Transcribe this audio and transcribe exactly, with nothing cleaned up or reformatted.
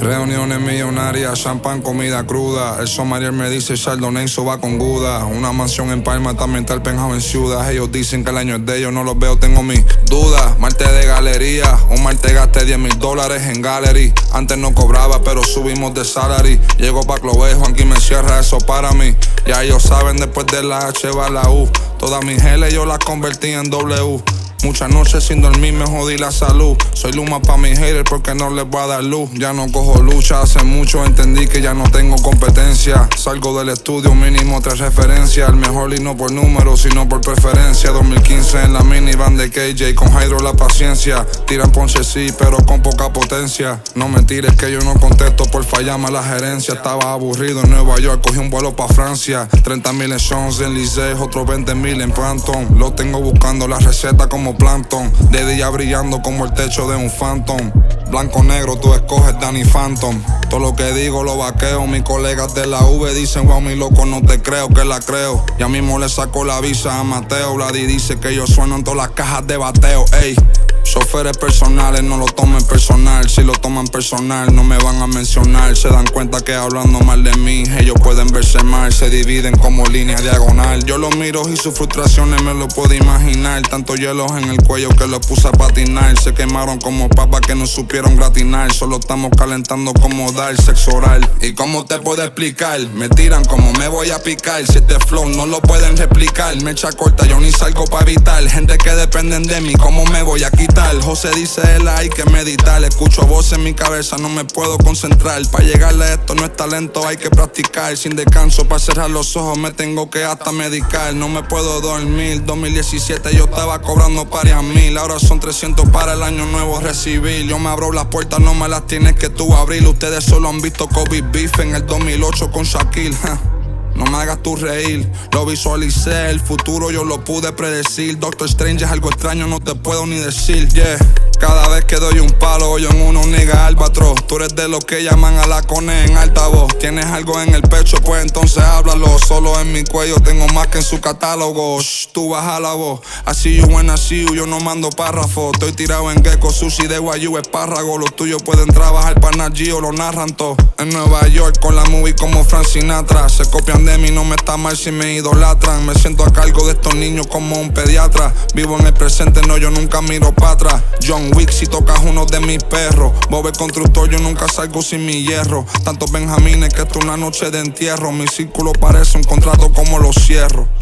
Reuniones millonarias, champán, comida cruda. El sommelier me dice Chardonnay, eso va con Guda. Una mansión en Palma, también está el penthouse en Ciudad. Ellos dicen que el año es de ellos, no los veo, tengo mis dudas. Martes de galería, un martes gasté diez mil dólares en gallery. Antes no cobraba, pero subimos de salary. Llego pa' Clover, Juanqui me cierra, eso para mí. Ya ellos saben, después de la H va la U. Todas mis L yo las convertí en W. Muchas noches sin dormir me jodí la salud. Soy luma pa' mis haters porque no les voy a dar luz. Ya no cojo lucha, hace mucho entendí que ya no tengo competencia. Salgo del estudio, mínimo tres referencias. El mejor y no por número, sino por preferencia. dos mil quince en la minivan de K J, con Hydro la paciencia. Tiran ponche sí, pero con poca potencia. No me tires que yo no contesto por fallarme a la gerencia. Estaba aburrido en Nueva York, cogí un vuelo pa' Francia. treinta mil en Jones, en Lisée, otros veinte mil en Phantom. Lo tengo buscando la receta como plankton, de día brillando como el techo de un phantom. Blanco negro, tú escoges Danny Phantom. Todo lo que digo lo vaqueo. Mis colegas de la V dicen, wow, mi loco, no te creo que la creo. Ya mismo le saco la visa a Mateo. Vladi dice que yo sueno en todas las cajas de bateo. Ey, choferes personales, no lo tomen personal. Si lo toman personal, no me van a mencionar. Se dan cuenta que hablando mal de mí, ellos pueden verse mal. Se dividen como línea diagonal. Yo los miro y sus frustraciones me lo puedo imaginar. Tanto hielos en el cuello que los puse a patinar. Se quemaron como papas que no supieron gratinar. Solo estamos calentando como dar sexo oral. ¿Y cómo te puedo explicar? Me tiran como me voy a picar. Si este flow no lo pueden replicar. Me echa corta, yo ni salgo pa' evitar. Gente que dependen de mí, ¿cómo me voy a quitar? José dice él, hay que meditar. Escucho voces en mi cabeza, no me puedo concentrar. Pa' llegarle a esto no es talento, hay que practicar. Sin descanso, pa' cerrar los ojos me tengo que hasta medicar. No me puedo dormir, dos mil diecisiete yo estaba cobrando varias mil. Ahora son trescientos para el año nuevo recibir. Yo me abro las puertas, no me las tienes que tú abrir. Ustedes solo han visto Kobe Beef en el dos mil ocho con Shaquille. No me hagas tú reír, lo visualicé, el futuro yo lo pude predecir. Doctor Strange es algo extraño, no te puedo ni decir, yeah. Cada vez que doy un palo, yo en uno nigga albatros. Tú eres de los que llaman a la cone en altavoz. Tienes algo en el pecho, pues entonces háblalo. Solo en mi cuello tengo más que en su catálogo. Shh, tú baja la voz. Así you when I see you, yo no mando párrafos. Estoy tirado en gecko, sushi de guayú, espárrago. Los tuyos pueden trabajar para Nat Geo, lo narran todo. En Nueva York con la movie como Frank Sinatra. Se copian de mí, no me está mal si me idolatran. Me siento a cargo de estos niños como un pediatra. Vivo en el presente, no, yo nunca miro para atrás. John Wick si tocas uno de mis perros. Bob el constructor, yo nunca salgo sin mi hierro. Tantos benjamines que esto es una noche de entierro. Mi círculo parece un contrato como lo cierro.